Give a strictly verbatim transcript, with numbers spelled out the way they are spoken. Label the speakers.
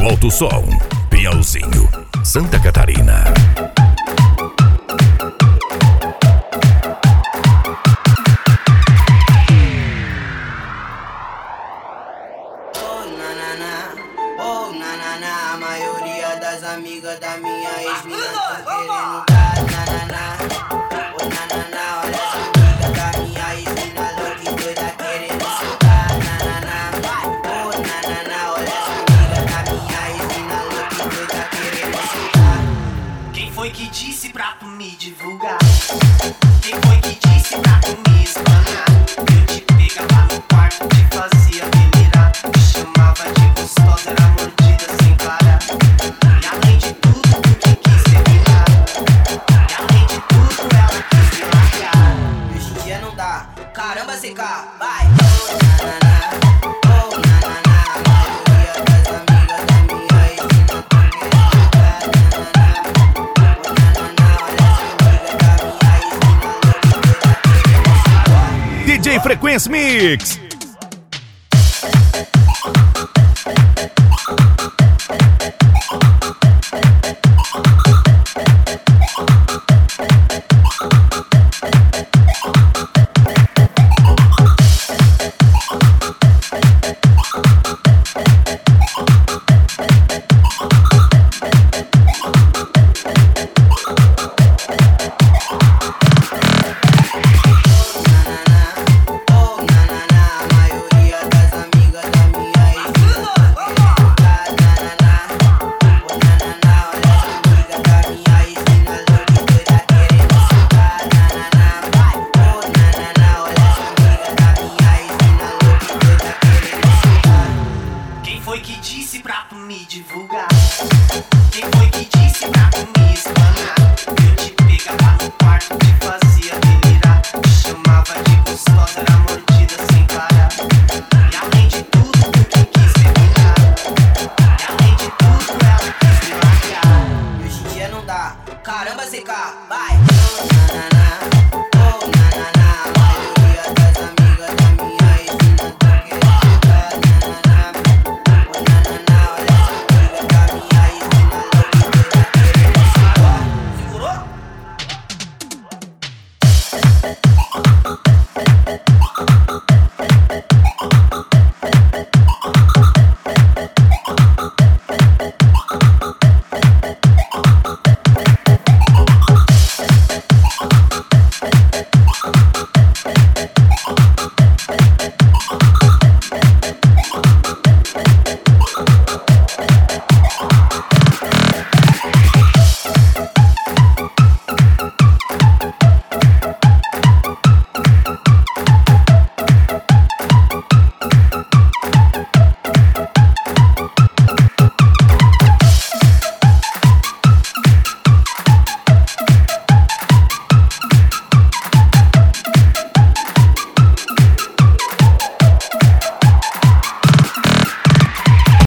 Speaker 1: do Alto Som, Pinhalzinho, Santa Catarina.
Speaker 2: Oh, nanana, oh, nanana, a maioria das amigas da minha ex-mina tão querendo dar nanana. Oh, nanana, olha essa amiga da minha ex-mina louca e doida querendo soltar nanana. Oh, nanana, olha essa amiga da minha ex-mina louca e doida querendo soltar.
Speaker 3: Quem foi que disse pra tu me divulgar? Quem foi que disse pra tu me espanar? Eu te pegava no quarto, te fazia delirar, te chamava de gostosa, era mordida sem parar. E além de tudo, porque quis terminar. E além de tudo, ela quis me largar.
Speaker 2: Hoje em dia não dá, caramba, C K, vai! Oh, nanana, oh, nanana, a maioria das amigas da minha ex-mina tão querendo dar nanana. Oh, nanana, olha essa amiga da minha ex-mina louca e doida querendo soltar.
Speaker 1: D J Frequência Mix.
Speaker 2: Oh, nanana, a maioria das amigas da minha ex-mina tão querendo dar nanana. Oh, nanana, olha essa amiga da minha ex-mina louca e doida querendo soltar nanana. Oh, nanana, olha essa amiga da minha ex-mina louca e doida querendo soltar.
Speaker 3: Quem foi que disse pra tu me divulgar? Quem foi que disse pra tu me espanar? Eu te pegava no quarto, te fazia delirar.